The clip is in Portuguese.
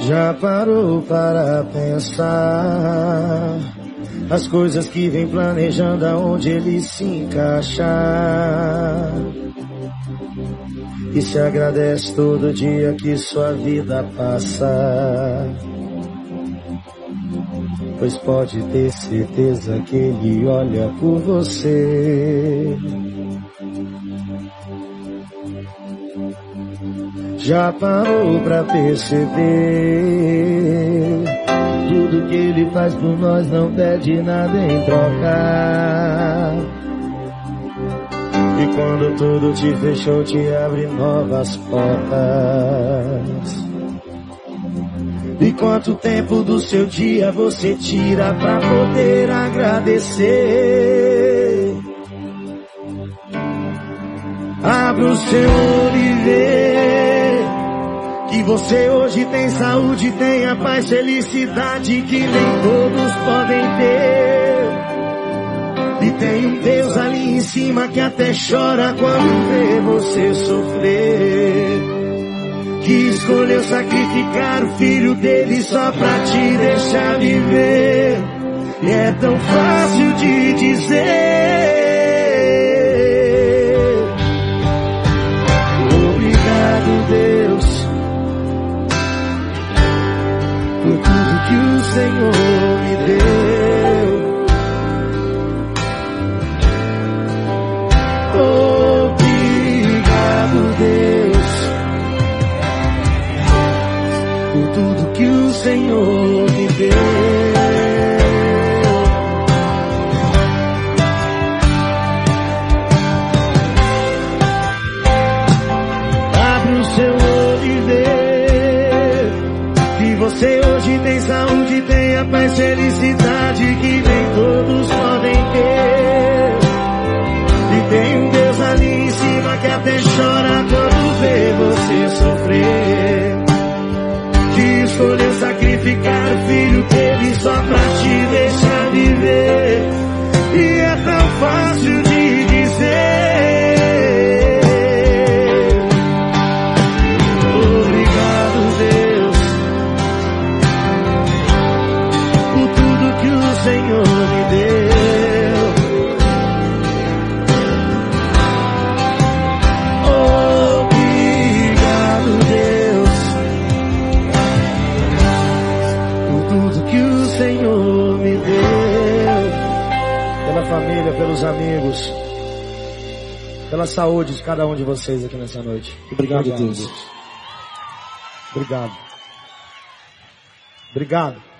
Já parou para pensar as coisas que vem planejando, aonde ele se encaixar? E se agradece todo dia que sua vida passa, pois pode ter certeza que ele olha por você. Já parou pra perceber? Tudo que ele faz por nós não pede nada em troca. E quando tudo te fechou, te abre novas portas. E quanto tempo do seu dia você tira pra poder agradecer? Abre o seu olho e vê que você hoje tem saúde, tem a paz, felicidade que nem todos podem ter. E tem um Deus ali em cima que até chora quando vê você sofrer, que escolheu sacrificar o filho dele só pra te deixar viver. E é tão fácil de dizer obrigado, Deus, por tudo que o Senhor me deu. Obrigado, Deus, por tudo que o Senhor me deu. Abre o seu olho e vê que você hoje tem saúde, tem a paz, felicidade que nem todos podem ter. E tem um Deus ali em cima que até chora quando vê você sofrer, que escolheu sacrificar o filho dele só pra te deixar viver. E é tão fácil de dizer obrigado, Deus, por tudo que o Senhor me deu. Senhor me deu, pela família, pelos amigos, pela saúde de cada um de vocês aqui nessa noite. Obrigado, Deus. Obrigado. Obrigado.